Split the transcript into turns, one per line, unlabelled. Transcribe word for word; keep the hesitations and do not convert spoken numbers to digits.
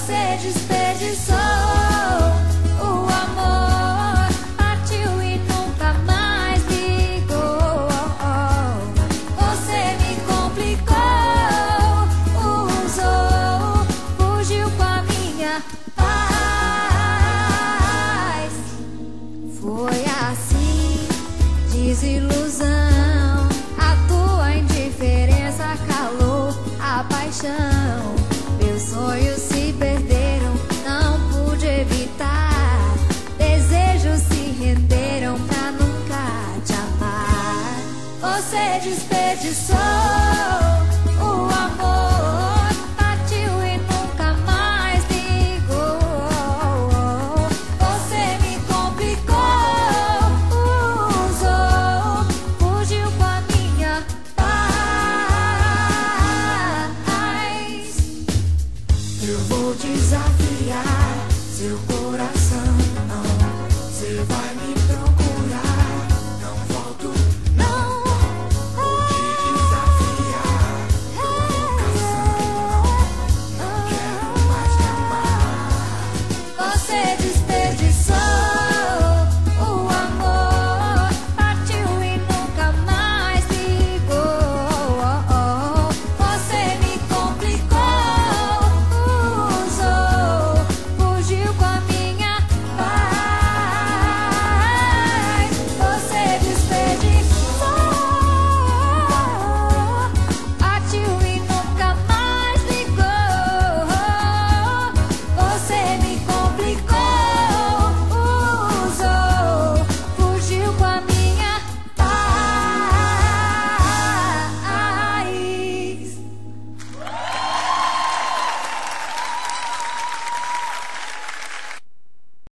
Você desperdiçou o amor, partiu e nunca mais ligou. Você me complicou, usou, fugiu com a minha paz. Foi assim, desilusão, a tua indiferença calou a paixão. Meus sonhos se perderam, não pude evitar. Desejos se renderam pra nunca te amar. Você desperdiçou